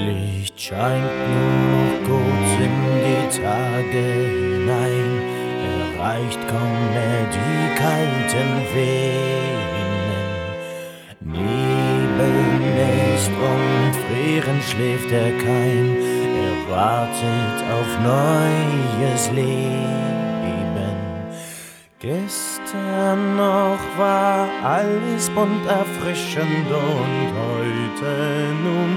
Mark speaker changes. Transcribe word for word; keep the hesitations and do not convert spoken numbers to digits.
Speaker 1: Licht scheint nur noch kurz in die Tage hinein, erreicht kaum mehr die kalten Venen. Nebel ist und frierend schläft der Keim, er wartet auf neues Leben. Gestern noch war alles bunt erfrischend und heute nun